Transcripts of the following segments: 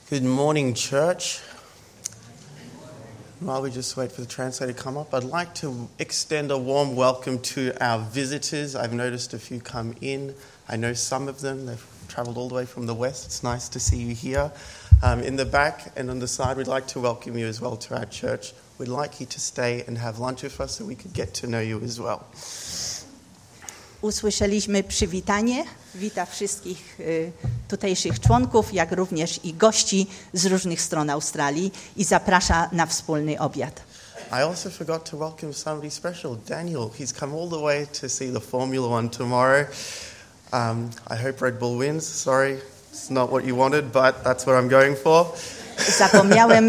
Good morning, church. While we just wait for the translator to come up, I'd like to extend a warm welcome to our visitors. I've noticed a few come in. I know some of them. They've travelled all the way from the west. It's nice to see you here. In the back and on the side, we'd like to welcome you as well to our church. We'd like you to stay and have lunch with us so we could get to know you as well. Usłyszeliśmy przywitanie. Wita wszystkich tutejszych członków, jak również i gości z różnych stron Australii i zaprasza na wspólny obiad. I also forgot to welcome somebody special, Daniel. He's come all the way to see the Formula One tomorrow. I hope Red Bull wins. Sorry, it's not what you wanted, but that's what I'm going for. Zapomniałem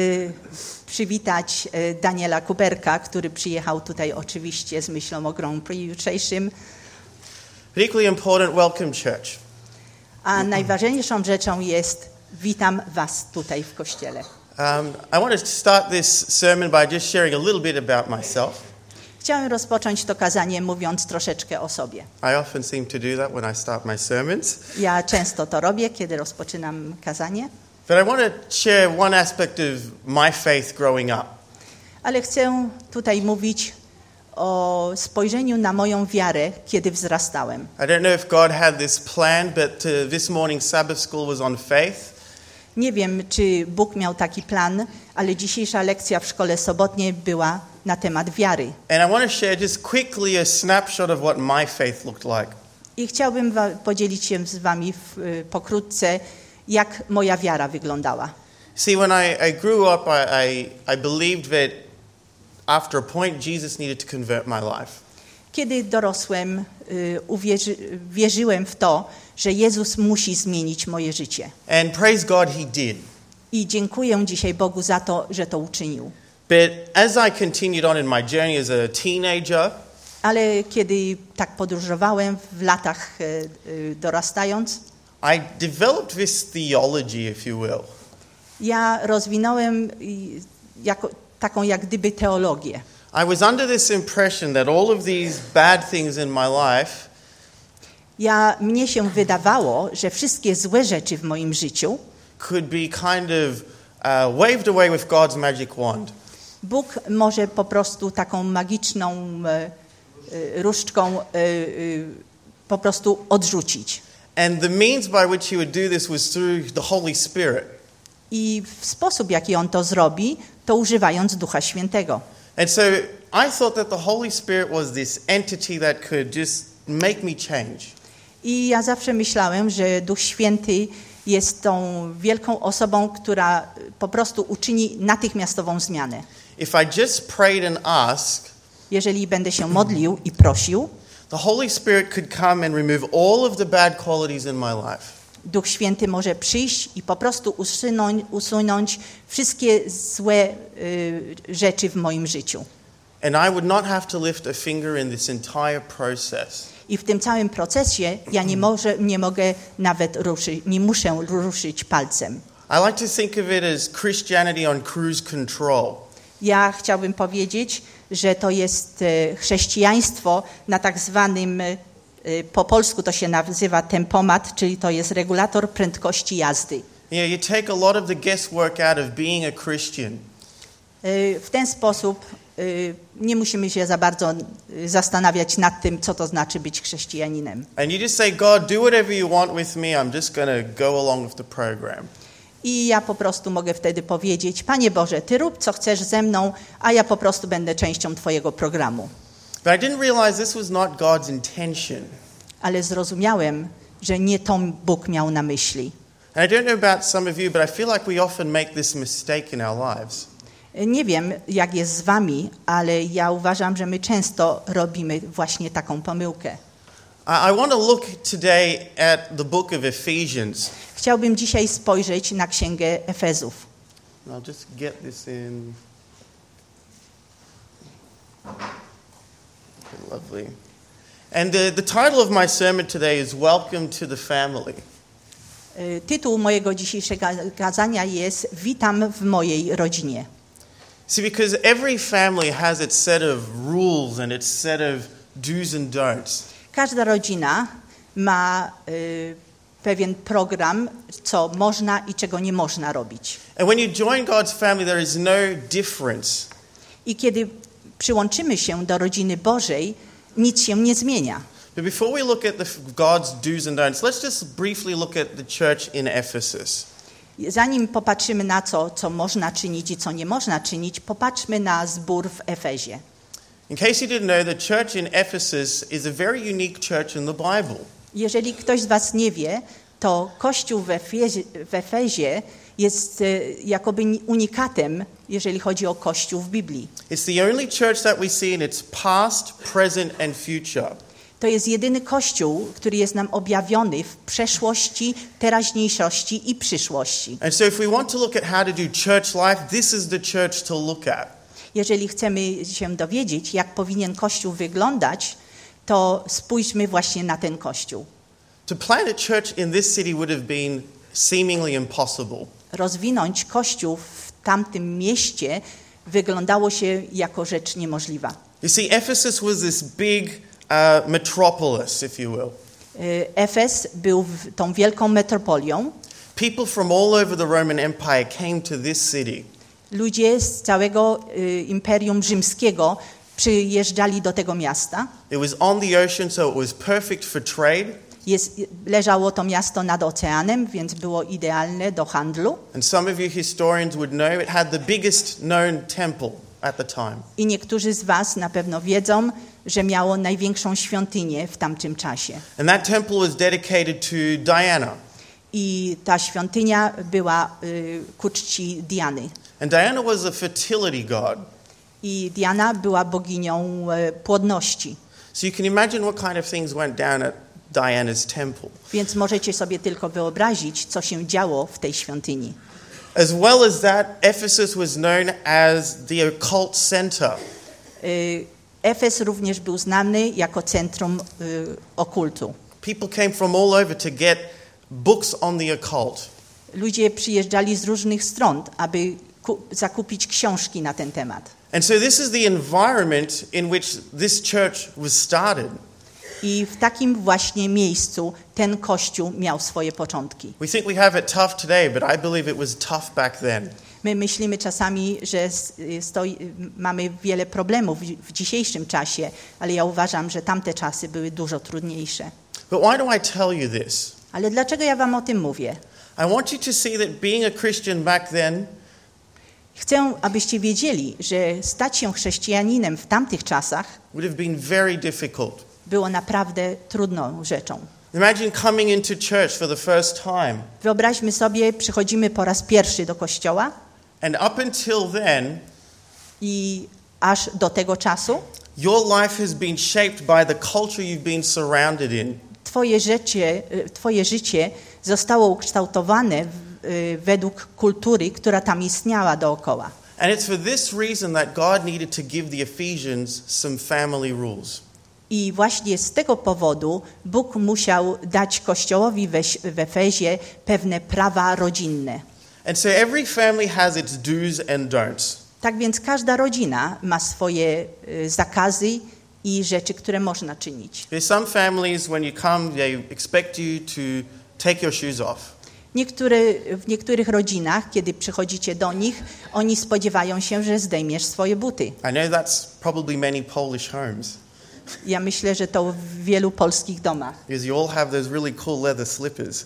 przywitać Daniela Kuberka, który przyjechał tutaj oczywiście z myślą o Grand Prix jutrzejszym. But equally important, welcome church. A najważniejszą rzeczą jest witam was tutaj w kościele. I wanted to start this sermon by just sharing a little bit about myself. Chciałem rozpocząć to kazanie mówiąc troszeczkę o sobie. I often seem to do that when I start my sermons. Ja często to robię, kiedy rozpoczynam kazanie. But I want to share one aspect of my faith growing up. Ale chcę tutaj mówić o spojrzeniu na moją wiarę, kiedy wzrastałem. I don't know if God had this plan, but this morning's Sabbath school was on faith. Nie wiem, czy Bóg miał taki plan, ale dzisiejsza lekcja w szkole sobotniej była na temat wiary. And I want to share just quickly a snapshot of what my faith looked like. I chciałbym podzielić się z wami pokrótce, jak moja wiara wyglądała. See, when I grew up, I believed that after a point Jesus needed to convert my life. Kiedy dorosłem, wierzyłem w to, że Jezus musi zmienić moje życie. And praise God, He did. I dziękuję dzisiaj Bogu za to, że to uczynił. But as I continued on in my journey as a teenager, Ale kiedy tak podróżowałem w latach dorastając, I developed this theology, if you will. ja rozwinąłem taką jak gdyby teologię. I was under this impression that all of these bad things in my life Mnie się wydawało, że wszystkie złe rzeczy w moim życiu could be kind of waved away with God's magic wand. Bóg może po prostu taką magiczną różdżką po prostu odrzucić. And the means by which He would do this was through the Holy Spirit. I w sposób, jaki On to zrobi, to używając Ducha Świętego. And so I thought that the Holy Spirit was this entity that could just make me change. I ja zawsze myślałem, że Duch Święty jest tą wielką osobą, która po prostu uczyni natychmiastową zmianę. If I just prayed and asked, Jeżeli będę się modlił i prosił, the Holy Spirit could come and remove all of the bad qualities in my life. Duch Święty może przyjść i po prostu usunąć wszystkie złe rzeczy w moim życiu. And I would not have to lift a finger in this entire process. I w tym całym procesie ja nie muszę ruszyć palcem. I like to think of it as Christianity on cruise control. Ja chciałbym powiedzieć, że to jest chrześcijaństwo na tak zwanym, po polsku to się nazywa tempomat, czyli to jest regulator prędkości jazdy. You take a lot of the guesswork out of being a Christian. W ten sposób nie musimy się za bardzo zastanawiać nad tym, co to znaczy być chrześcijaninem. And you just say, God, do whatever you want with me. I'm just going to go along with the program. I ja po prostu mogę wtedy powiedzieć, Panie Boże, Ty rób co chcesz ze mną, a ja po prostu będę częścią Twojego programu. But I didn't realize this was not God's intention. Ale zrozumiałem, że nie to Bóg miał na myśli. And I don't know about some of you, but I feel like we often make this mistake in our lives. Nie wiem, jak jest z wami, ale ja uważam, że my często robimy właśnie taką pomyłkę. I want to look today at the book of Ephesians. Chciałbym dzisiaj spojrzeć na Księgę Efezów. I'll just get this in. Lovely. And the title of my sermon today is Welcome to the Family. Tytuł mojego dzisiejszego kazania jest Witam w mojej rodzinie. See, because every family has its set of rules and its set of do's and don'ts. Każda rodzina ma pewien program, co można i czego nie można robić. And when you join God's family, there is no difference. I kiedy przyłączymy się do rodziny Bożej, nic się nie zmienia. But before we look at God's do's and don'ts, let's just briefly look at the church in Ephesus. Zanim popatrzymy na co można czynić i co nie można czynić, popatrzmy na zbór w Efezie. In case you didn't know, the church in Ephesus is a very unique church in the Bible. Jeżeli ktoś z was nie wie, to Kościół w Efezie jest jakoby unikatem, jeżeli chodzi o Kościół w Biblii. It's the only church that we see in its past, present and future. To jest jedyny Kościół, który jest nam objawiony w przeszłości, teraźniejszości i przyszłości. And so if we want to look at how to do church life, this is the church to look at. Jeżeli chcemy się dowiedzieć, jak powinien Kościół wyglądać, to spójrzmy właśnie na ten Kościół. To plant a church in this city would have been seemingly impossible. Rozwinąć Kościół w tamtym mieście wyglądało się jako rzecz niemożliwa. You see, Ephesus was this big metropolis, if you will. Efes był tą wielką metropolią. People from all over the Roman Empire came to this city. Ludzie z całego Imperium Rzymskiego przyjeżdżali do tego miasta. It was on the ocean, so it was perfect for trade. Leżało to miasto nad oceanem, więc było idealne do handlu. And some of you historians would know it had the biggest known temple at the time. I niektórzy z was na pewno wiedzą, że miało największą świątynię w tamtym czasie. And that temple was dedicated to Diana. I ta świątynia była ku czci Diany. And Diana was a fertility god. I Diana była boginią płodności. So you can imagine what kind of things went down at Diana's temple. Więc możecie sobie tylko wyobrazić, co się działo w tej świątyni. As well as that, Ephesus was known as the occult center. Efes również był znany jako centrum okultu. People came from all over to get books on the occult. Ludzie przyjeżdżali z różnych stron, aby zakupić książki na ten temat. And so this is the environment in which this church was started. I w takim właśnie miejscu ten kościół miał swoje początki. We think we have it tough today, but I believe it was tough back then. My myślimy czasami, że mamy wiele problemów w dzisiejszym czasie, ale ja uważam, że tamte czasy były dużo trudniejsze. But why do I tell you this? Ale dlaczego ja wam o tym mówię? I want you to see that being a Christian back then Chcę, abyście wiedzieli, że stać się chrześcijaninem w tamtych czasach would have been very difficult. było naprawdę trudną rzeczą. Imagine coming into church for the first time. Wyobraźmy sobie, przychodzimy po raz pierwszy do kościoła And up until then, i aż do tego czasu your life has been shaped by the culture you've been surrounded in. Twoje życie zostało ukształtowane według kultury, która tam istniała dookoła. And it's for this reason that God needed to give the Ephesians some family rules. I właśnie z tego powodu Bóg musiał dać Kościołowi w Efezie pewne prawa rodzinne. And so every family has its do's and don'ts. Tak więc każda rodzina ma swoje zakazy i rzeczy, które można czynić. There's some families when you come, they expect you to take your shoes off. W niektórych rodzinach, kiedy przychodzicie do nich, oni spodziewają się, że zdejmiesz swoje buty. I know that's probably many Polish homes. Ja myślę, że to w wielu polskich domach. Because you all have those really cool leather slippers.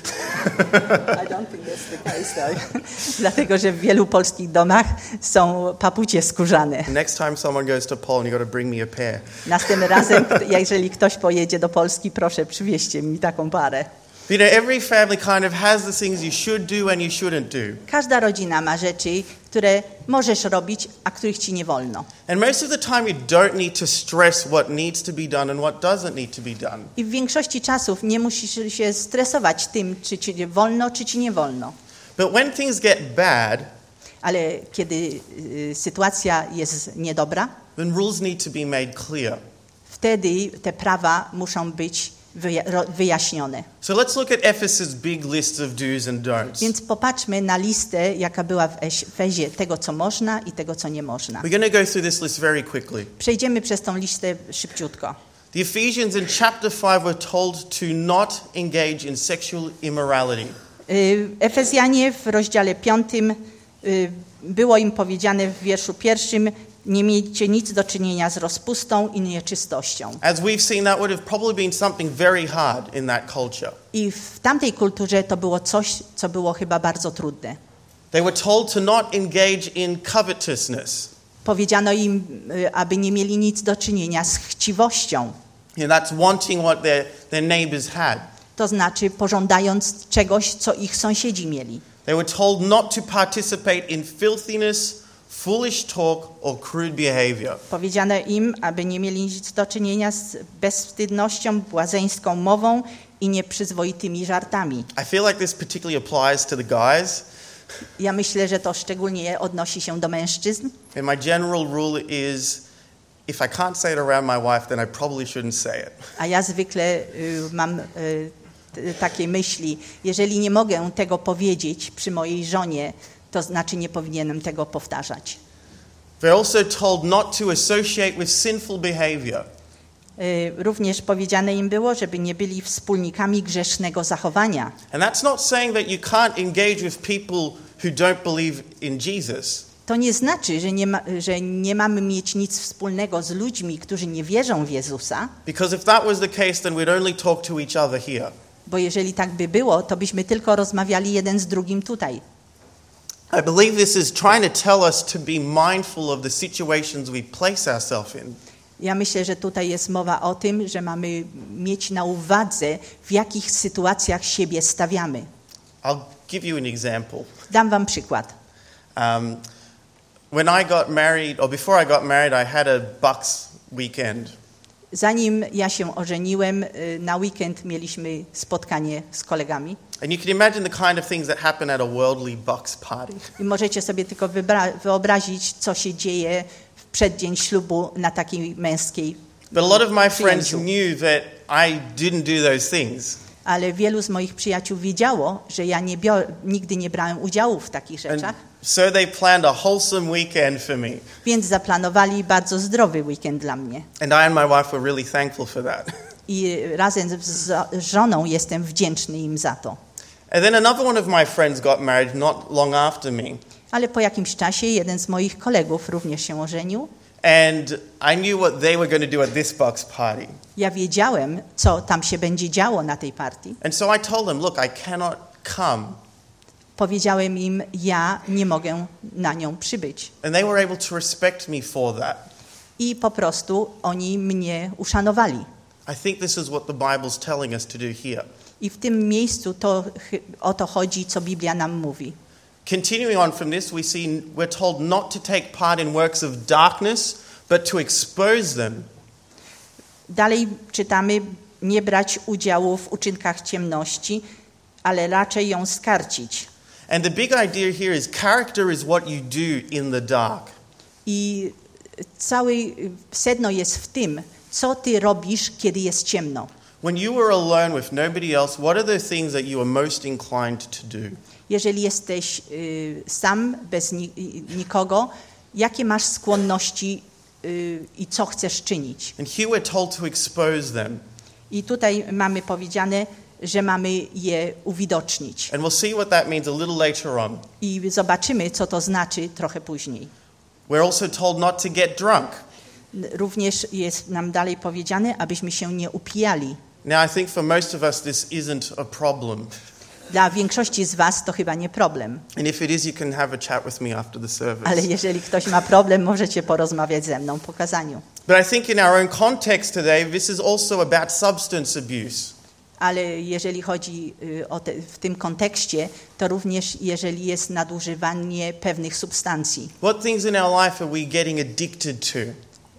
I don't think that's the case though. Dlatego, że w wielu polskich domach są papucie skórzane. Next time someone goes to Poland, you got to bring me a pair. Następnym razem, jeżeli ktoś pojedzie do Polski, proszę przywieźcie mi taką parę. You know, every family kind of has the things you should do and you shouldn't do. Każda rodzina ma rzeczy, które możesz robić, a których ci nie wolno. And most of the time you don't need to stress what needs to be done and what doesn't need to be done. I w większości czasów nie musisz się stresować tym, czy ci wolno, czy ci nie wolno. But when things get bad, Ale kiedy sytuacja jest niedobra, then rules need to be made clear. wtedy te prawa muszą być wyjaśnione. So let's look at Ephesus' big list of do's and don'ts. Więc popatrzmy na listę, jaka była w Efezie, tego co można i tego co nie można. We're going to go through this list very quickly. Przejdziemy przez tą listę szybciutko. The Ephesians in chapter 5 were told to not engage in sexual immorality. Efezjanie w rozdziale 5 było im powiedziane w wierszu 1: nie miejcie nic do czynienia z rozpustą i nieczystością. As we've seen, that would have probably been something very hard in that culture. I w tamtej kulturze to było coś, co było chyba bardzo trudne. They were told to not engage in covetousness. Powiedziano im, aby nie mieli nic do czynienia z chciwością. That's wanting what their neighbors had. To znaczy pożądając czegoś, co ich sąsiedzi mieli. They were told not to participate in filthiness, foolish talk or crude behavior. Powiedziano im, aby nie mieli nic do czynienia z bezwstydnością, błazeńską mową i nieprzyzwoitymi żartami. I feel like this particularly applies to the guys. Ja myślę, że to szczególnie odnosi się do mężczyzn. And my general rule is, if I can't say it around my wife, then I probably shouldn't say it. A ja zwykle mam takie myśli, jeżeli nie mogę tego powiedzieć przy mojej żonie, to znaczy nie powinienem tego powtarzać. They're also told not to associate with sinful behavior. Również powiedziane im było, żeby nie byli wspólnikami grzesznego zachowania. And that's not saying that you can't engage with people who don't believe in Jesus. To nie znaczy, że nie mamy mieć nic wspólnego z ludźmi, którzy nie wierzą w Jezusa. Because if that was the case, then we'd only talk to each other here. Bo jeżeli tak by było, to byśmy tylko rozmawiali jeden z drugim tutaj. I believe this is trying to tell us to be mindful of the situations we place ourselves in. Ja myślę, że tutaj jest mowa o tym, że mamy mieć na uwadze, w jakich sytuacjach siebie stawiamy. I'll give you an example. Dam wam przykład. When I got married, or before I got married, I had a Bucks weekend. Zanim ja się ożeniłem, na weekend mieliśmy spotkanie z kolegami. And you can imagine the kind of things that happen at a worldly Bucks party. I możecie sobie tylko wyobrazić, co się dzieje w przeddzień ślubu na takiej męskiej But a lot of my friends przyjęciu. knew that I didn't do those things. Ale wielu z moich przyjaciół wiedziało, że ja nigdy nie brałem udziału w takich rzeczach, And so they planned a wholesome weekend for me. więc zaplanowali bardzo zdrowy weekend dla mnie. And I and my wife were really thankful for that. I razem z żoną jestem wdzięczny im za to. And then another one of my friends got married not long after me. Ale po jakimś czasie jeden z moich kolegów również się ożenił. And I knew what they were going to do at this Bucks party. Ja wiedziałem, co tam się będzie działo na tej partii. And so I told them, look, I cannot come. Powiedziałem im, ja nie mogę na nią przybyć. And they were able to respect me for that. I po prostu oni mnie uszanowali. I think this is what the Bible's telling us to do here. I w tym miejscu o to chodzi, co Biblia nam mówi. Continuing on from this, we're told not to take part in works of darkness, but to expose them. Dalej czytamy, nie brać udziału w uczynkach ciemności, ale raczej ją skarcić. And the big idea here is character is what you do in the dark. I całe sedno jest w tym, co ty robisz, kiedy jest ciemno. When you are alone with nobody else, what are the things that you are most inclined to do? Jeżeli jesteś sam, bez nikogo, jakie masz skłonności i co chcesz czynić? And here we're told to expose them. I tutaj mamy powiedziane, że mamy je uwidocznić. And we'll see what that means a little later on. I zobaczymy, co to znaczy trochę później. We're also told not to get drunk. Również jest nam dalej powiedziane, abyśmy się nie upijali. Now, I think for most of us this isn't a problem. Dla większości z was to chyba nie problem. And if it is, you can have a chat with me after the service. Ale jeżeli ktoś ma problem, możecie porozmawiać ze mną po kazaniu. But I think in our own context today, this is also about substance abuse. Ale jeżeli chodzi w tym kontekście, to również jeżeli jest nadużywanie pewnych substancji. What things in our life are we getting addicted to?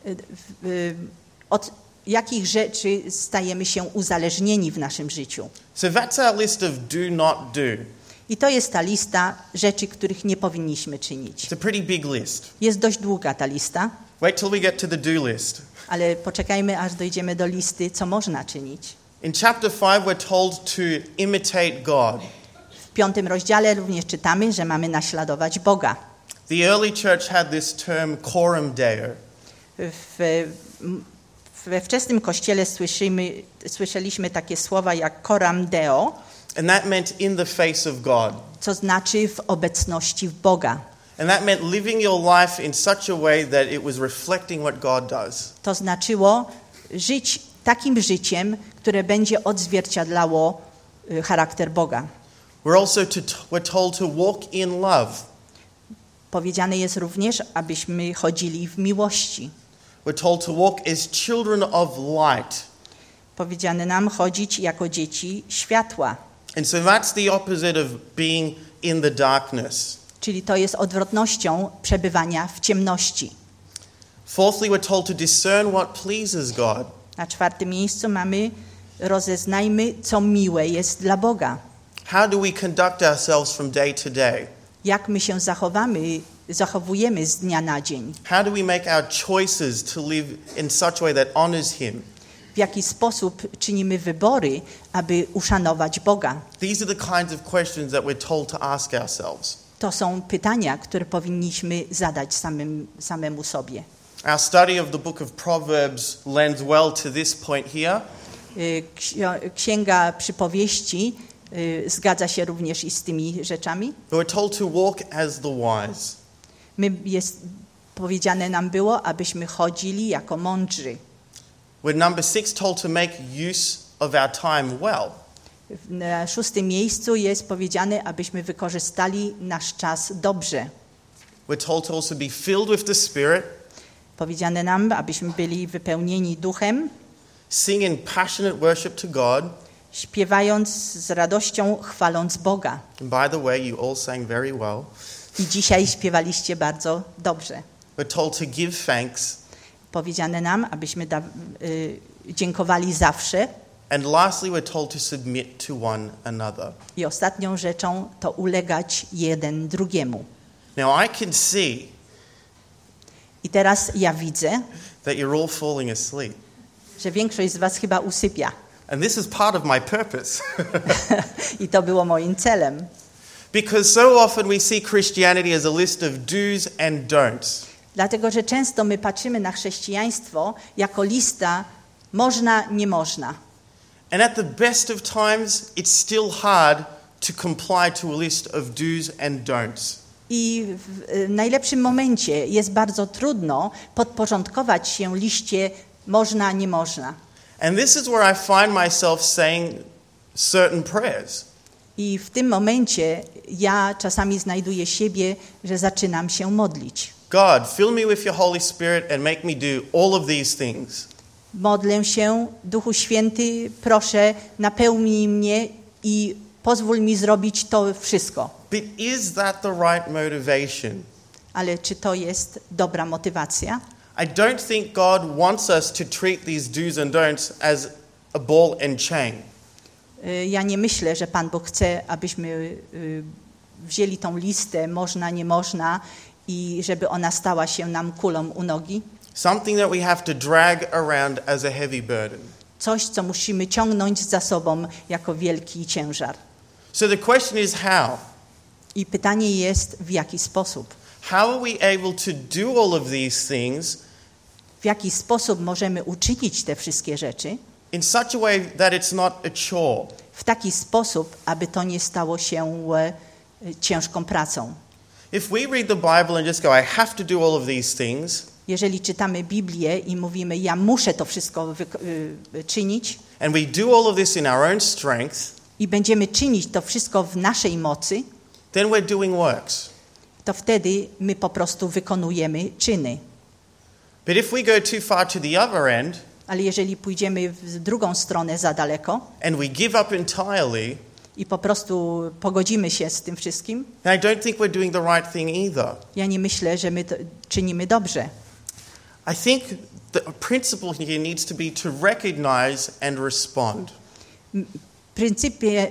Od jakich rzeczy stajemy się uzależnieni w naszym życiu? So that's our list of do not do. I to jest ta lista rzeczy, których nie powinniśmy czynić. It's a pretty big list. Jest dość długa ta lista, Wait till we get to the do list. ale poczekajmy, aż dojdziemy do listy, co można czynić. In chapter 5, we're told to imitate God. W 5 rozdziale również czytamy, że mamy naśladować Boga. The early church had this term coram deo. W We wczesnym Kościele słyszeliśmy takie słowa jak coram deo, and that meant in the face of God. co znaczy w obecności Boga. And that meant living your life in such a way that it was reflecting what God does. To znaczyło żyć takim życiem, które będzie odzwierciedlało charakter Boga. We're told to walk in love. Powiedziane jest również, abyśmy chodzili w miłości. We're told to walk as children of light. Powiedziane nam chodzić jako dzieci światła. And so that's the opposite of being in the darkness. Czyli to jest odwrotnością przebywania w ciemności. Fourthly, we're told to discern what pleases God. Na czwartym miejscu mamy rozeznajmy, co miłe jest dla Boga. How do we conduct ourselves from day to day? Jak my się zachowujemy z dnia na dzień. How do we make our choices to live in such a way that honors Him? W jaki sposób czynimy wybory, aby uszanować Boga. These are the kinds of questions that we're told to ask ourselves. To są pytania, które powinniśmy zadać samemu sobie. Our study of the book of Proverbs lends well to this point here. Księga Przypowieści zgadza się również i z tymi rzeczami. But we're told to walk as the wise. Powiedziane nam było, abyśmy chodzili jako mądrzy. We're number 6 told to make use of our time well. Na szóstym miejscu jest powiedziane, abyśmy wykorzystali nasz czas dobrze. We're told to also be filled with the Spirit. Powiedziane nam, abyśmy byli wypełnieni duchem. Sing in passionate worship to God. Śpiewając z radością, chwaląc Boga. And by the way, you all sang very well. I dzisiaj śpiewaliście bardzo dobrze. We're told to give thanks. Powiedziane nam, abyśmy dziękowali zawsze. And lastly, we're told to submit to one another. I ostatnią rzeczą to ulegać jeden drugiemu. Now I can see I teraz ja widzę, that you're all falling asleep. że większość z was chyba usypia. And this is part of my purpose. I to było moim celem. Because so often we see Christianity as a list of do's and don'ts. Dlatego, że często my patrzymy na chrześcijaństwo jako lista można, nie można. And at the best of times, it's still hard to comply to a list of do's and don'ts. I w najlepszym momencie jest bardzo trudno podporządkować się liście można, nie można. And this is where I find myself saying certain prayers. I w tym momencie ja czasami znajduję siebie, że zaczynam się modlić. God, fill me with your Holy Spirit and make me do all of these things. Modlę się, Duchu Święty, proszę, napełnij mnie i pozwól mi zrobić to wszystko. But is that the right motivation? Ale czy to jest dobra motywacja? I don't think God wants us to treat these do's and don'ts as a ball and chain. Ja nie myślę, że Pan Bóg chce, abyśmy wzięli tą listę można, nie można i żeby ona stała się nam kulą u nogi. Something that we have to drag around as a heavy burden. Coś, co musimy ciągnąć za sobą jako wielki ciężar. So the question is how? I pytanie jest, w jaki sposób? How are we able to do all of these things W jaki sposób możemy uczynić te wszystkie rzeczy? in such a way that it's not a chore? W taki sposób, aby to nie stało się ciężką pracą. If we read the Bible and just go, I have to do all of these things, Jeżeli czytamy Biblię i mówimy, ja muszę to wszystko czynić and we do all of this in our own strength, i będziemy czynić to wszystko w naszej mocy, then we're doing works. to wtedy my po prostu wykonujemy czyny. But if we go too far to the other end, Ale jeżeli pójdziemy w drugą stronę za daleko and we give up entirely, i po prostu pogodzimy się z tym wszystkim, then I don't think we're doing the right thing either. ja nie myślę, że my to czynimy dobrze. I think the principle here needs to be to recognize and respond. W pryncypie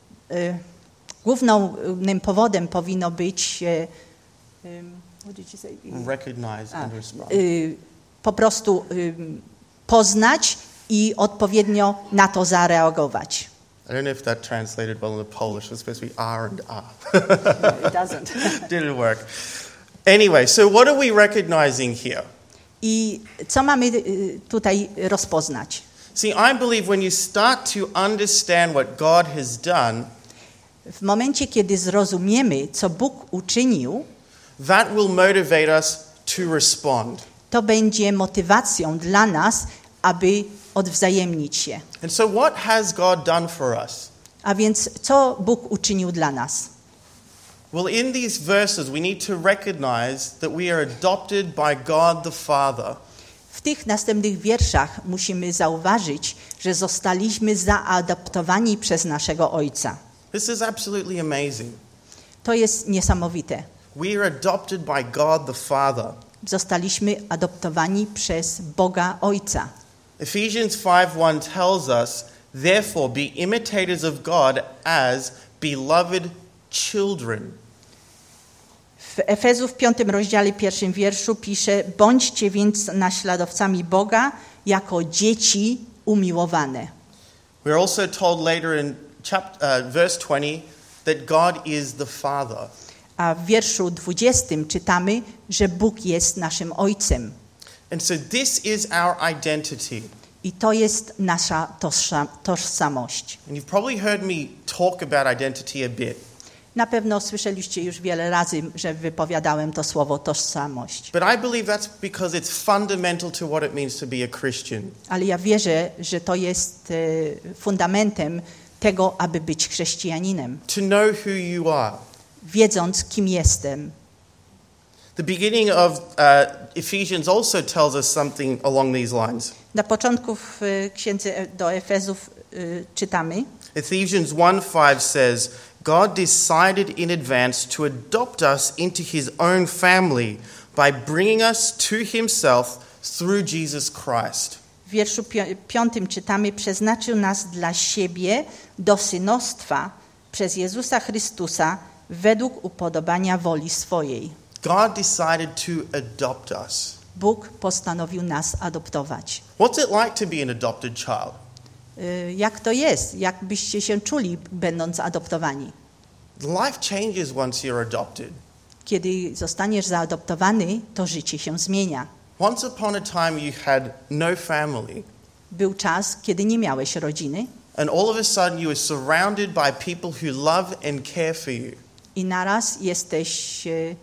głównym powodem powinno być what did you say? Recognize and respond. Po prostu poznać i odpowiednio na to zareagować. I don't know if that translated well in the Polish. It's supposed to be R and R. No, it doesn't. Didn't work. Anyway, so what are we recognizing here? I co mamy tutaj rozpoznać? See, I believe when you start to understand what God has done, W momencie, kiedy zrozumiemy, co Bóg uczynił, that will motivate us to respond. to będzie motywacją dla nas, aby odwzajemnić się. And so what has God done for us? A więc co Bóg uczynił dla nas? Well, in these verses we need to recognize that we are adopted by God the Father. W tych następnych wierszach musimy zauważyć, że zostaliśmy zaadoptowani przez naszego Ojca. This is absolutely amazing. To jest niesamowite. We are adopted by God the Father. Zostaliśmy adoptowani przez Boga Ojca. Ephesians 5:1 tells us, therefore be imitators of God as beloved children. W Efezów 5 rozdziale 1 wierszu pisze: bądźcie więc naśladowcami Boga jako dzieci umiłowane. We're also told later in verse 20 that God is the Father. A w wierszu 20 czytamy, że Bóg jest naszym Ojcem. And so this is our identity. I to jest nasza tożsamość. And you've probably heard me talk about identity a bit. Na pewno słyszeliście już wiele razy, że wypowiadałem to słowo tożsamość. But I believe that's because it's fundamental to what it means to be a Christian. Ale ja wierzę, że to jest fundamentem tego, aby być chrześcijaninem. To know who you are. Wiedząc, kim jestem. The beginning of Ephesians also tells us something along these lines. Na początku w księdze do Efezów czytamy: Ephesians 1:5 says, God decided in advance to adopt us into his own family by bringing us to himself through Jesus Christ. W wierszu 5 czytamy: przeznaczył nas dla siebie do synostwa przez Jezusa Chrystusa według upodobania woli swojej. God decided to adopt us. Bóg postanowił nas adoptować. What's it like to be an adopted child? Jak to jest? Jak byście się czuli, będąc adoptowani? Life changes once you're adopted. Kiedy zostaniesz zaadoptowany, to życie się zmienia. Once upon a time you had no family. Był czas, kiedy nie miałeś rodziny And all of a sudden you were surrounded by people who love and care for you. i naraz jesteś,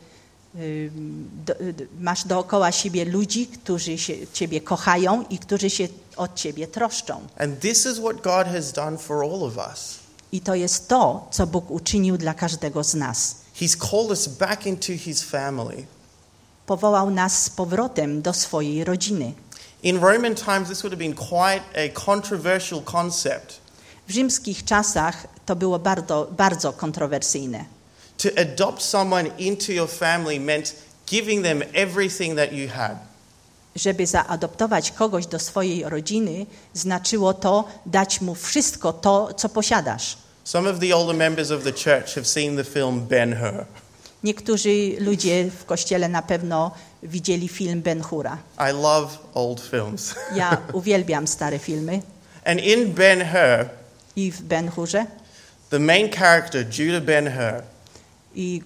masz dookoła siebie ludzi, którzy ciebie kochają i którzy się o ciebie troszczą. And this is what God has done for all of us. I to jest to, co Bóg uczynił dla każdego z nas. He's called us back into his family. Powołał nas z powrotem do swojej rodziny. In Roman times this would have been quite a controversial concept. W rzymskich czasach to było bardzo, bardzo kontrowersyjne. To adopt someone into your family meant giving them everything that you had. Żeby zaadoptować kogoś do swojej rodziny, znaczyło to dać mu wszystko to, co posiadasz. Some of the older members of the church have seen the film Ben-Hur. Niektórzy ludzie w kościele na pewno widzieli film Ben-Hura. I love old films. Ja uwielbiam stare filmy. And in Ben-Hur, I w Ben-Hurze the main character, Judah Ben-Hur, i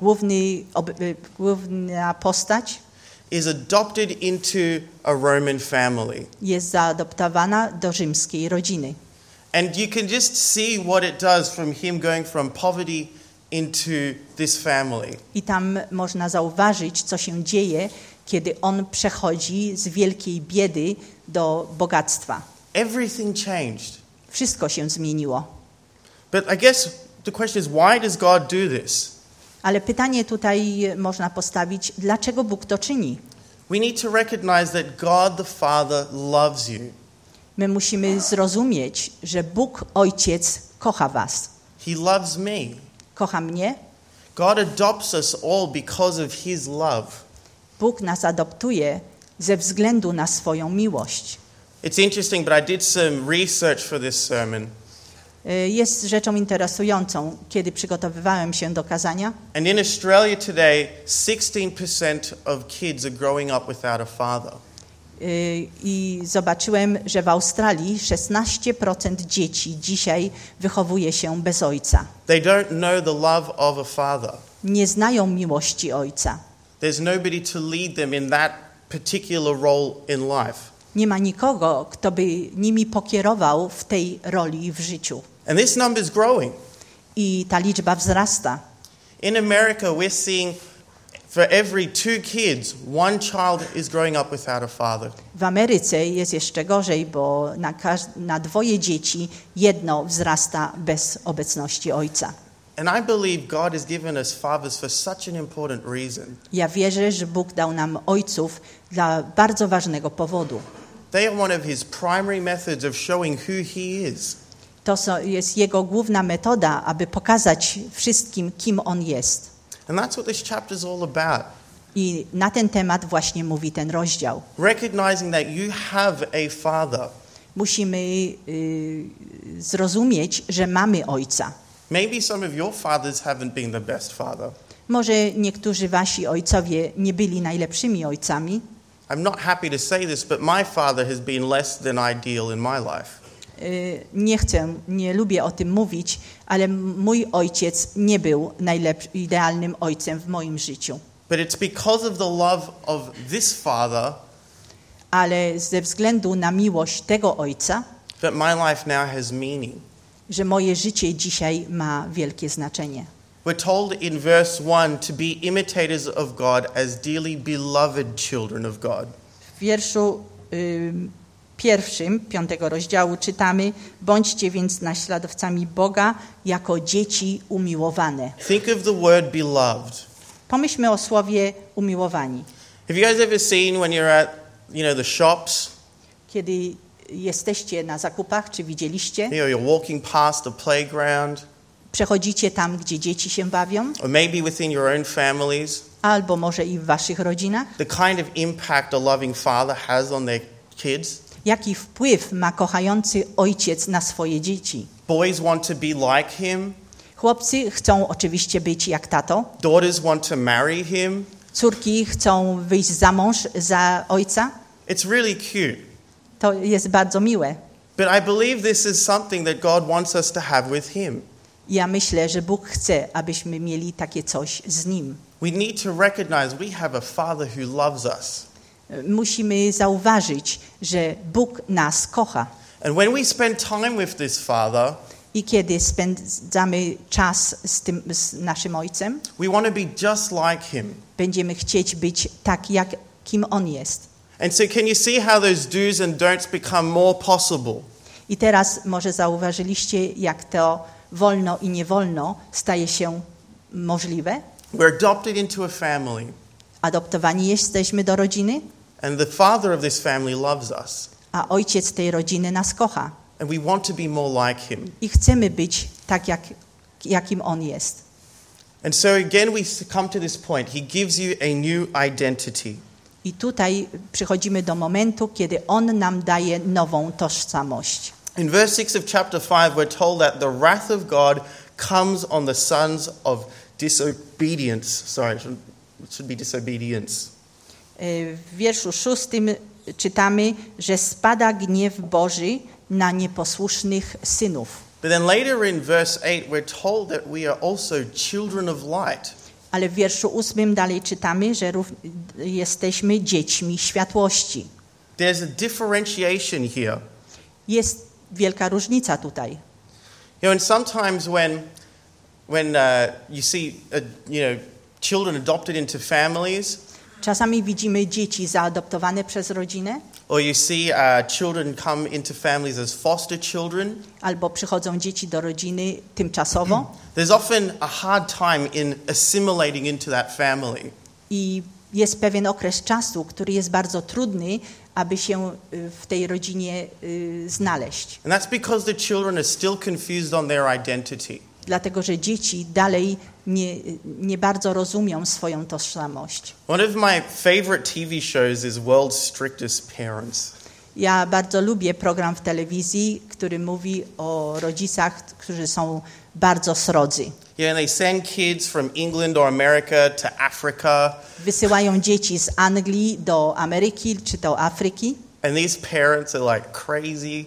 główna postać is adopted into a Roman family. jest zaadoptowana do rzymskiej rodziny. And you can just see what it does from him going from poverty into this family. I tam można zauważyć, co się dzieje, kiedy on przechodzi z wielkiej biedy do bogactwa. Everything changed. Wszystko się zmieniło. But I guess the question is, why does God do this? Ale pytanie tutaj można postawić, dlaczego Bóg to czyni? We need to recognize that God the Father loves you. My musimy zrozumieć, że Bóg Ojciec kocha was. He loves me. Kocha mnie. God adopts us all because of his love. Bóg nas adoptuje ze względu na swoją miłość. It's interesting, but I did some research for this sermon. Jest rzeczą interesującą, kiedy przygotowywałem się do kazania. And in Australia today, 16% of kids are growing up without a father. I zobaczyłem, że w Australii 16% dzieci dzisiaj wychowuje się bez ojca. They don't know the love of a father. Nie znają miłości ojca. There's nobody to lead them in that particular role in life. Nie ma nikogo, kto by nimi pokierował w tej roli w życiu. And this number is growing. I ta liczba wzrasta. In America, we're seeing for every 2 kids, 1 child is growing up without a father. W Ameryce jest jeszcze gorzej, bo na 2 dzieci 1 wzrasta bez obecności ojca. And I believe God has given us fathers for such an important reason. Ja wierzę, że Bóg dał nam ojców dla bardzo ważnego powodu. They are one of his primary methods of showing who he is. To jest jego główna metoda, aby pokazać wszystkim, kim on jest. And that's what this chapter is all about. I na ten temat właśnie mówi ten rozdział. Recognizing that you have a father. Musimy zrozumieć, że mamy ojca. Maybe some of your fathers haven't been the best father. Może niektórzy wasi ojcowie nie byli najlepszymi ojcami. I'm not happy to say this, but my father has been less than ideal in my life. Nie lubię o tym mówić, ale mój ojciec nie był idealnym ojcem w moim życiu. But it's because of the love of this father Ale ze względu na miłość tego ojca, that my life now has meaning. że moje życie dzisiaj ma wielkie znaczenie. We're told in verse 1 to be imitators of God as dearly beloved children of God. W wierszu 1, 5 rozdziału czytamy: bądźcie więc naśladowcami Boga jako dzieci umiłowane. Think of the word beloved. Pomyślmy o słowie umiłowani. Have you guys ever seen when you're at, the shops? Kiedy jesteście na zakupach, czy widzieliście? You're walking past a playground, Przechodzicie tam, gdzie dzieci się bawią, or maybe within your own families. albo może i w waszych rodzinach. The kind of impact a loving father has on their kids. Jaki wpływ ma kochający ojciec na swoje dzieci? Boys want to be like him. Chłopcy chcą oczywiście być jak tato. Daughters want to marry him. Córki chcą wyjść za mąż za ojca. It's really cute. To jest bardzo miłe. But I believe this is something that God wants us to have with him. Ja myślę, że Bóg chce, abyśmy mieli takie coś z Nim. We need to recognize we have a father who loves us. Musimy zauważyć, że Bóg nas kocha. And when we spend time with this father, I kiedy spędzamy czas z naszym Ojcem, we want to be just like him. będziemy chcieć być tak, kim On jest. And so can you see how those do's and don'ts become more possible? I teraz może zauważyliście, jak to wolno i nie wolno staje się możliwe. We're adopted into a family, Adoptowani jesteśmy do rodziny, and the father of this family loves us. a ojciec tej rodziny nas kocha. And we want to be more like him. I chcemy być tak, jakim On jest. And so again we come to this point. He gives you a new identity. I tutaj przychodzimy do momentu, kiedy On nam daje nową tożsamość. In verse 6 of chapter 5 we're told that the wrath of God comes on the sons of disobedience. Sorry, it should be disobedience. W wierszu 6 czytamy, że spada gniew Boży na nieposłusznych synów. But then later in verse 8 we're told that we are also children of light. Ale w wierszu 8 dalej czytamy, że jesteśmy dziećmi światłości. There's a differentiation here. Jest wielka różnica tutaj. And sometimes when you see children adopted into families, Czasami widzimy dzieci zaadoptowane przez rodzinę, or you see children come into families as foster children. albo przychodzą dzieci do rodziny tymczasowo. There's often a hard time in assimilating into that family. I jest pewien okres czasu, który jest bardzo trudny, aby się w tej rodzinie znaleźć. And that's because the children are still confused on their identity. Dlatego, że dzieci dalej nie bardzo rozumią swoją tożsamość. One of my favorite TV shows is World's Strictest Parents. Ja bardzo lubię program w telewizji, który mówi o rodzicach, którzy są bardzo srodzy. Yeah, and they send kids from England or America to Africa. Wysyłają dzieci z Anglii do Ameryki czy do Afryki. And these parents are like crazy.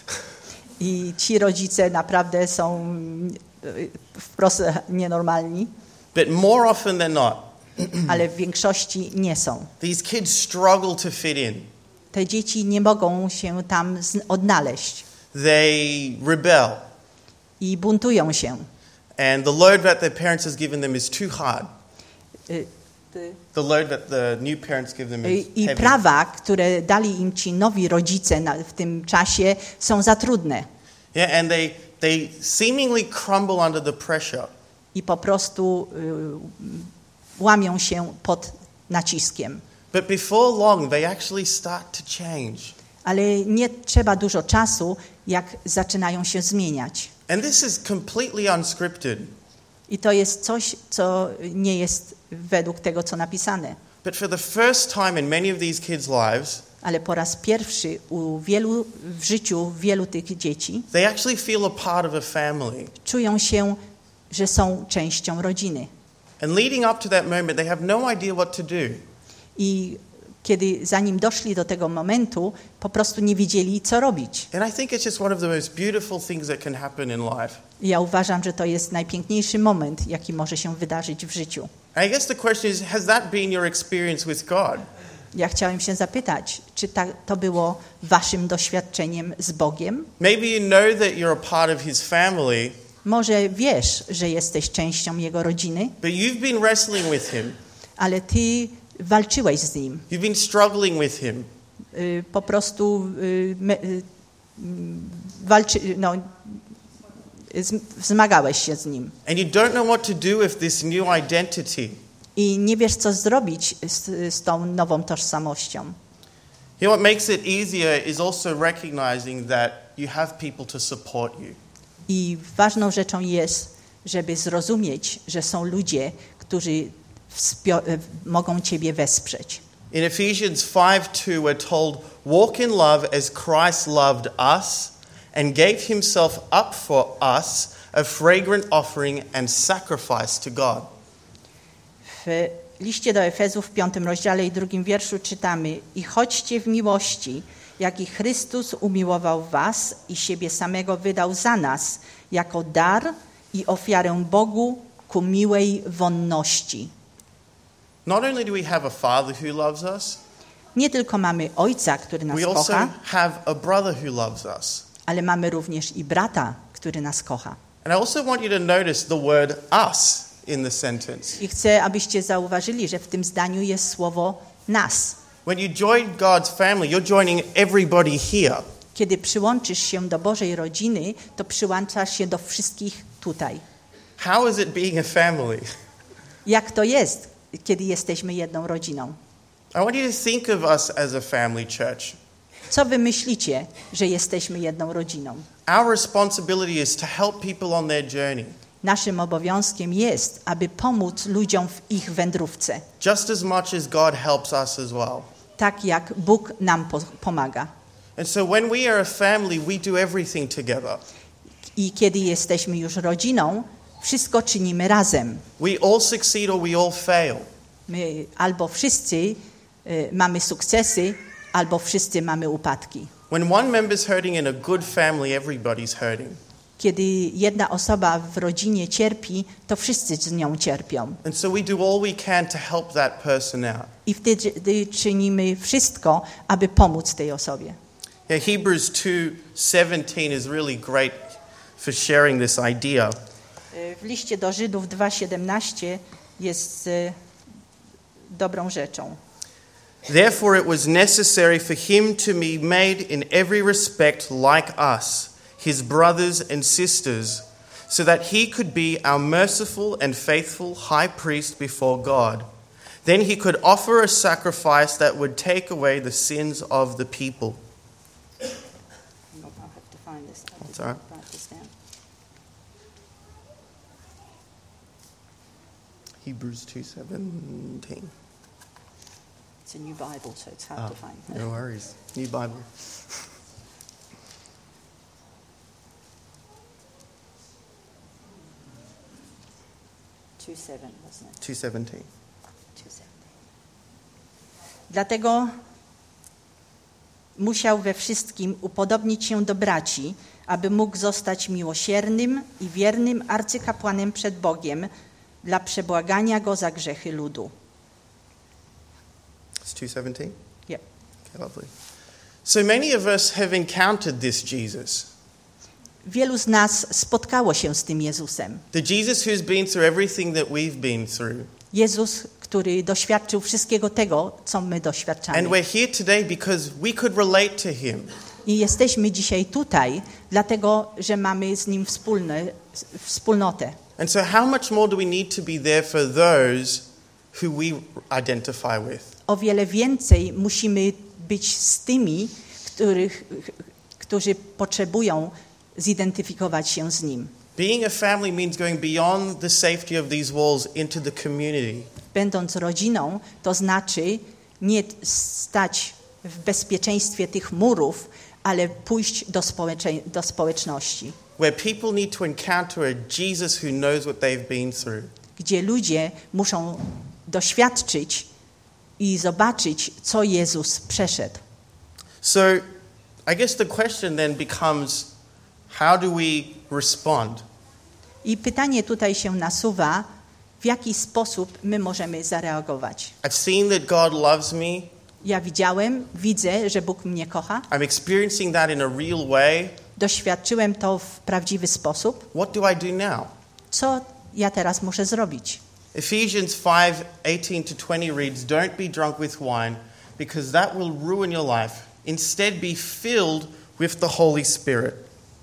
I ci rodzice naprawdę są wprost nienormalni. But more often than not, ale w większości nie są. These kids struggle to fit in. Te dzieci nie mogą się tam odnaleźć They rebel. i buntują się. And the load that their parents has given them is too hard. The load that the new parents give them is I heavy. prawa, które dali im ci nowi rodzice w tym czasie, są za trudne. Yeah, and they seemingly crumble under the pressure. I po prostu łamią się pod naciskiem. But before long, they actually start to change. Ale nie trzeba dużo czasu, jak zaczynają się zmieniać. And this is completely unscripted. I to jest coś, co nie jest według tego, co napisane. But for the first time in many of these kids' lives, Ale po raz pierwszy w życiu wielu tych dzieci they actually feel a part of a family. czują się, że są częścią rodziny. And leading up to that moment, they have no idea what to do. I zanim doszli do tego momentu, po prostu nie wiedzieli, co robić. And I think it's just one of the most beautiful things that can happen in life. I ja uważam, że to jest najpiękniejszy moment, jaki może się wydarzyć w życiu. I guess the question is, has that been your experience with God? Ja chciałem się zapytać, czy to było waszym doświadczeniem z Bogiem? Maybe you know that you're a part of His family, Może wiesz, że jesteś częścią Jego rodziny, but you've been wrestling with Him. ale ty walczyłeś z Nim. You've been struggling with Him. Po prostu zmagałeś się z Nim. And you don't know what to do with this new identity. I nie wiesz, co zrobić z tą nową tożsamością. You know, what makes it easier is also recognizing that you have people to support you. I ważną rzeczą jest, żeby zrozumieć, że są ludzie, którzy mogą ciebie wesprzeć. In Ephesians 5:2 we're told, walk in love as Christ loved us and gave himself up for us, a fragrant offering and sacrifice to God. W liście do Efezów w 5 rozdziale i 2 wierszu czytamy: I chodźcie w miłości, jak i Chrystus umiłował was i siebie samego wydał za nas, jako dar i ofiarę Bogu ku miłej wonności. Not only do we have a Father who loves us, Nie tylko mamy Ojca, który nas we also kocha, have a brother who loves us. ale mamy również i brata, który nas kocha. And I also want you to notice the word us in the sentence. I chcę, abyście zauważyli, że w tym zdaniu jest słowo nas. When you join God's family, you're joining everybody here. Kiedy przyłączysz się do Bożej rodziny, to przyłączasz się do wszystkich tutaj. How is it being a family? Jak to jest, kiedy jesteśmy jedną rodziną? I want you to think of us as a family church. Co wy myślicie, że jesteśmy jedną rodziną? Our responsibility is to help people on their journey, Naszym obowiązkiem jest, aby pomóc ludziom w ich wędrówce, just as much as God helps us as well. tak jak Bóg nam pomaga. And so when we are a family, we do everything together. I kiedy jesteśmy już rodziną, wszystko czynimy razem. We all succeed or we all fail. My albo wszyscy mamy sukcesy, albo wszyscy mamy upadki. When one member's hurting in a good family, everybody's hurting. Kiedy jedna osoba w rodzinie cierpi, to wszyscy z nią cierpią. And so we do all we can to help that person out. I wtedy czynimy wszystko, aby pomóc tej osobie. Yeah, Hebrews 2:17 is really great for sharing this idea. W liście do Żydów 2:17 jest dobrą rzeczą. Therefore it was necessary for him to be made in every respect like us, his brothers and sisters, so that he could be our merciful and faithful high priest before God. Then he could offer a sacrifice that would take away the sins of the people. That's all right. Hebrews 2:17. It's a new Bible, so it's hard to find. No worries. New Bible. wasn't it? 2:17. Dlatego musiał we wszystkim upodobnić się do braci, aby mógł zostać miłosiernym i wiernym arcykapłanem przed Bogiem dla przebłagania go za grzechy ludu. 2:17? Yep. Okay, lovely. So many of us have encountered this Jesus. Wielu z nas spotkało się z tym Jezusem. The Jesus who's been through everything that we've been through. Jezus, który doświadczył wszystkiego tego, co my doświadczamy. And we're here today because we could relate to him. I jesteśmy dzisiaj tutaj, dlatego, że mamy z Nim wspólnotę. And so how much more do we need to be there for those who we identify with? O wiele więcej musimy być z tymi, którzy potrzebują zidentyfikować się z Nim. Being a family means going beyond the safety of these walls into the community. Będąc rodziną, to znaczy nie stać w bezpieczeństwie tych murów, ale pójść do społeczności, Where people need to encounter a Jesus who knows what they've been through. gdzie ludzie muszą doświadczyć i zobaczyć, co Jezus przeszedł. So I guess the question then becomes, how do we respond? I pytanie tutaj się nasuwa, w jaki sposób my możemy zareagować. I've seen that God loves me. Ja widzę, że Bóg mnie kocha. I'm experiencing that in a real way. Doświadczyłem to w prawdziwy sposób. What do I do now? Co ja teraz muszę zrobić? Ephesians 5:18-20 reads, "Don't be drunk with wine, because that will ruin your life. Instead be filled with the Holy Spirit."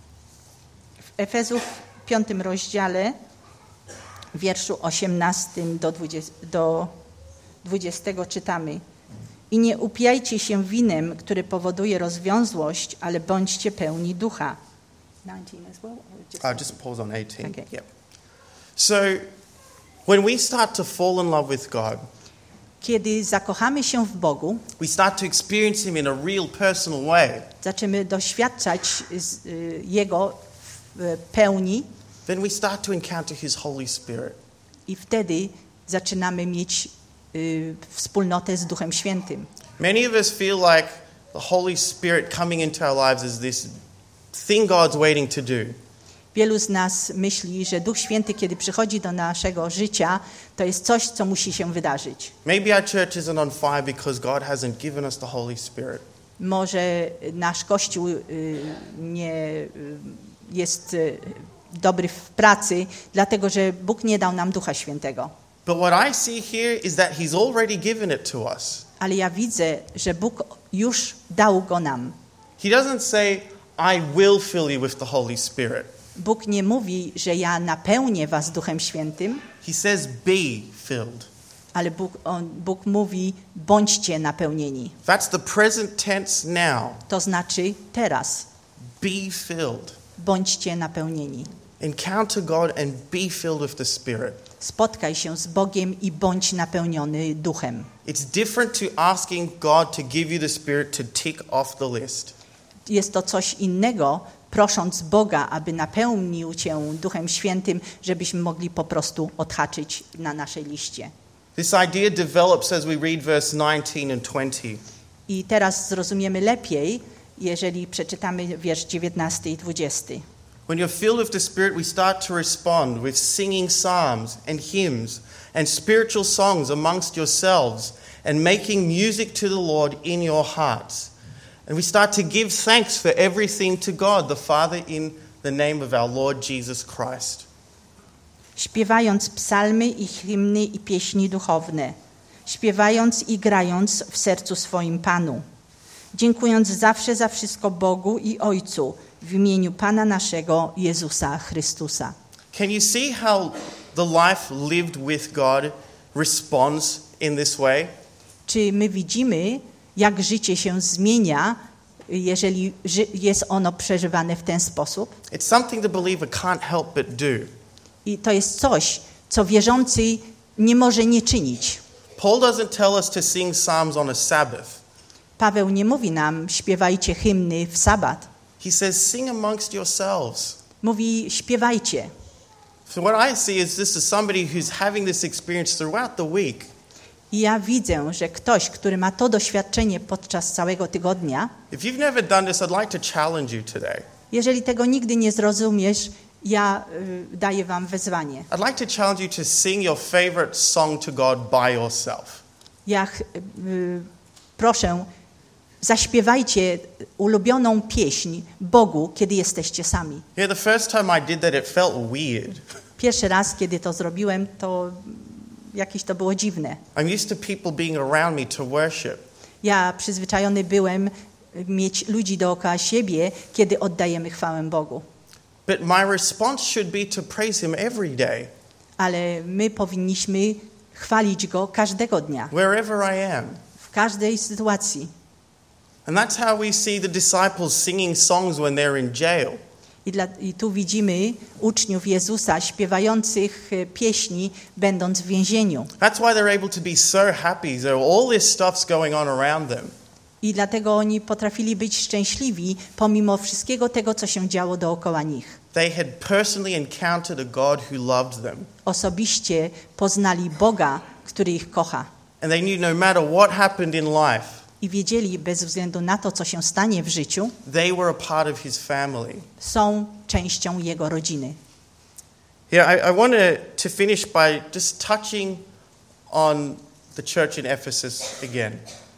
W Efezów 5 rozdziale, wierszu 18 do 20 czytamy: I nie upijajcie się winem, które powoduje rozwiązłość, ale bądźcie pełni ducha. 19 as well? Just pause on 18. Okay. Yep. So when we start to fall in love with God, Kiedy zakochamy się w Bogu, we start to experience Him in a real personal way, zaczniemy doświadczać Jego w pełni then we start to encounter His Holy Spirit. i wtedy zaczynamy mieć wspólnotę z Duchem Świętym. Many of us feel like the Holy Spirit coming into our lives is this thing God's waiting to do. Wielu z nas myśli, że Duch Święty, kiedy przychodzi do naszego życia, to jest coś, co musi się wydarzyć. Maybe our church isn't on fire because God hasn't given us the Holy Spirit. Może nasz Kościół nie jest dobry w pracy, dlatego że Bóg nie dał nam Ducha Świętego. But what I see here is that He's already given it to us. Ale ja widzę, że Bóg już dał go nam. He doesn't say, "I will fill you with the Holy Spirit." Bóg nie mówi, że ja napełnię was Duchem Świętym, He says, "Be filled." ale Bóg mówi, bądźcie napełnieni. That's the present tense now. To znaczy teraz. Be filled. Bądźcie napełnieni. Encounter God and be filled with the Spirit. Spotkaj się z Bogiem i bądź napełniony Duchem. It's different to asking God to give you the Spirit to tick off the list. Jest to coś innego, prosząc Boga, aby napełnił cię Duchem Świętym, żebyśmy mogli po prostu odhaczyć na naszej liście. This idea develops as we read verse 19 and 20. I teraz zrozumiemy lepiej, jeżeli przeczytamy wiersz 19 i 20. When you're filled with the Spirit, we start to respond with singing psalms and hymns and spiritual songs amongst yourselves and making music to the Lord in your hearts. And we start to give thanks for everything to God, the Father, in the name of our Lord Jesus Christ. Śpiewając psalmy i hymny i pieśni duchowne, śpiewając i grając w sercu swoim Panu, dziękując zawsze za wszystko Bogu i Ojcu w imieniu Pana naszego Jezusa Chrystusa. Can you see how the life lived with God responds in this way? Czy my widzimy, jak życie się zmienia, jeżeli jest ono przeżywane w ten sposób? It's something the believer can't help but do. I to jest coś, co wierzący nie może nie czynić. Paul doesn't tell us to sing psalms on a Sabbath. Paweł nie mówi nam, śpiewajcie hymny w sabat. He says, sing amongst yourselves. Mówi, śpiewajcie. So what I see is this is somebody who's having this experience throughout the week. I ja widzę, że ktoś, który ma to doświadczenie podczas całego tygodnia, If you've never done this, I'd like to challenge you today. jeżeli tego nigdy nie zrozumiesz, ja daję wam wezwanie. I'd like to challenge you to sing your favorite song to God by yourself. Ja proszę, zaśpiewajcie ulubioną pieśń Bogu, kiedy jesteście sami. Yeah, the first time I did that, it felt weird. Pierwszy raz, kiedy to zrobiłem, to jakieś to było dziwne. I'm used to people being around me to worship. Ja przyzwyczajony byłem mieć ludzi dookoła siebie, kiedy oddajemy chwałę Bogu. But my response should be to praise him every day, Ale my powinniśmy chwalić Go każdego dnia, wherever I am. w każdej sytuacji. And that's how we see the disciples singing songs when they're in jail. I tu widzimy uczniów Jezusa śpiewających pieśni, będąc w więzieniu. That's why they're able to be so happy. So all this stuff's going on around them. I dlatego oni potrafili być szczęśliwi, pomimo wszystkiego tego, co się działo dookoła nich. They had personally encountered a God who loved them. Osobiście poznali Boga, który ich kocha. And they knew no matter what happened in life, I wiedzieli, bez względu na to, co się stanie w życiu, they were a part of his family. są częścią Jego rodziny. Yeah, I want to finish by just touching on the church in Ephesus again.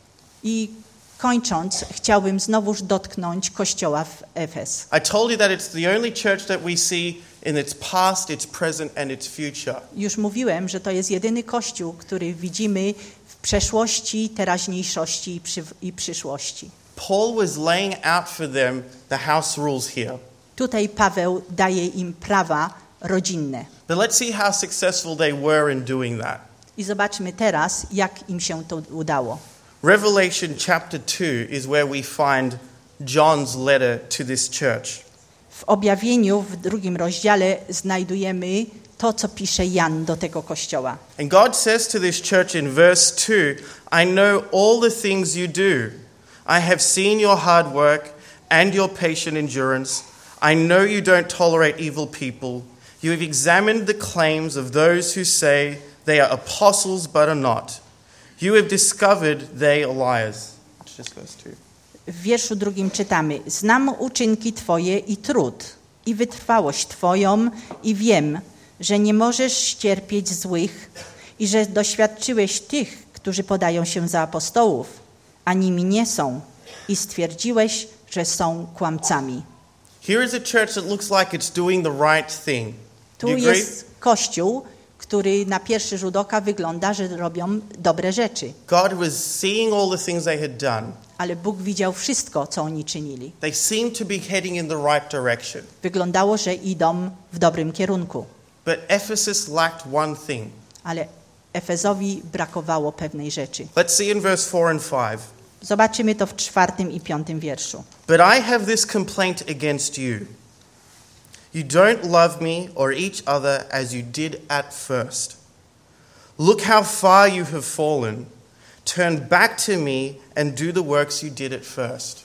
I kończąc, chciałbym znowuż dotknąć kościoła w Efes. I told you that it's the only church that we see in its past, its present, and its future. Już mówiłem, że to jest jedyny kościół, który widzimy w przeszłości, teraźniejszości i przyszłości. Paul was laying out for them the house rules here. Tutaj Paweł daje im prawa rodzinne. But let's see how successful they were in doing that. I zobaczmy teraz, jak im się to udało. Revelation chapter 2 is where we find John's letter to this church. W objawieniu w 2 rozdziale znajdujemy to, co pisze Jan do tego kościoła. And God says to this church in verse 2, I know all the things you do. I have seen your hard work and your patient endurance. I know you don't tolerate evil people. You have examined the claims of those who say they are apostles but are not. You have discovered they are liars. It's just verse 2. W wierszu 2 czytamy: Znam uczynki Twoje i trud, i wytrwałość Twoją, i wiem, że nie możesz ścierpieć złych, i że doświadczyłeś tych, którzy podają się za apostołów, a nimi nie są, i stwierdziłeś, że są kłamcami. Here is a church that looks like it's doing the right thing. Tu You agree? jest kościół, który na pierwszy rzut oka wygląda, że robią dobre rzeczy. God was seeing all the things they had done. Ale Bóg widział wszystko, co oni czynili. They seemed to be heading in the right direction. Wyglądało, że idą w dobrym kierunku. But Ephesus lacked one thing. Ale Efezowi brakowało pewnej rzeczy. Let's see in verse 4 and 5. Zobaczymy to w 4 i 5 wierszu. But I have this complaint against you. You don't love me or each other as you did at first. Look how far you have fallen. Turn back to me and do the works you did at first.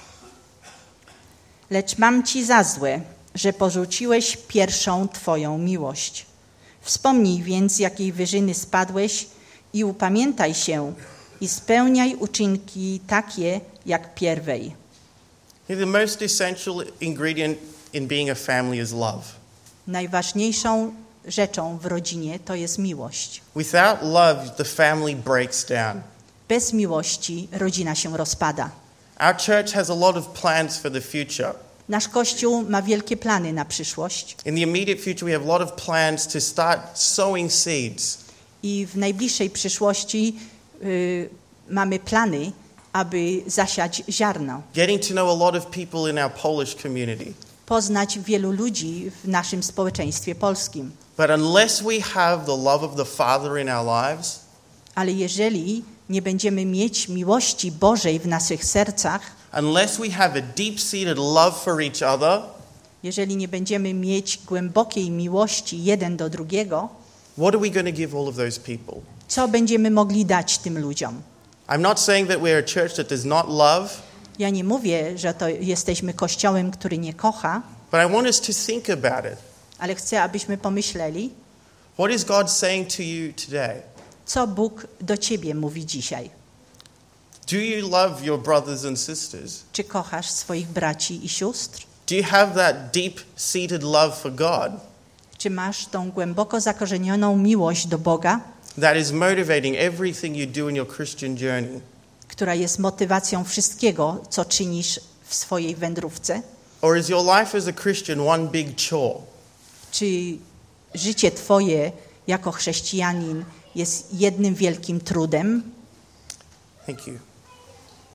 Lecz mam ci za złe, że porzuciłeś pierwszą Twoją miłość. Wspomnij więc, z jakiej wyżyny spadłeś i upamiętaj się i spełniaj uczynki takie jak pierwej. The most essential ingredient in being a family is love. Najważniejszą rzeczą w rodzinie to jest miłość. Without love, the family breaks down. Bez miłości rodzina się rozpada. Our church has a lot of plans for the future. Nasz Kościół ma wielkie plany na przyszłość In the immediate future, we have a lot of plans to start sowing seeds. i w najbliższej przyszłości mamy plany, aby zasiać ziarno. Getting to know a lot of people in our Polish community. Poznać wielu ludzi w naszym społeczeństwie polskim. But unless we have the love of the Father in our lives, Ale jeżeli nie będziemy mieć miłości Bożej w naszych sercach, unless we have a deep-seated love for each other, jeżeli nie będziemy mieć głębokiej miłości jeden do drugiego, what are we going to give all of those people? co będziemy mogli dać tym ludziom? I'm not saying that we're a church that does not love, Ja nie mówię, że to jesteśmy kościołem, który nie kocha, but I want us to think about it. ale chcę, abyśmy pomyśleli, What is God saying to you today? co Bóg do ciebie mówi dzisiaj. Do you love your brothers and sisters? Czy kochasz swoich braci i sióstr? Do you have that deep-seated love for God Czy masz tą głęboko zakorzenioną miłość do Boga, that is motivating everything you do in your Christian journey? która jest motywacją wszystkiego, co czynisz w swojej wędrówce? Or is your life as a Christian one big chore? Czy życie twoje jako chrześcijanin jest jednym wielkim trudem? Thank you.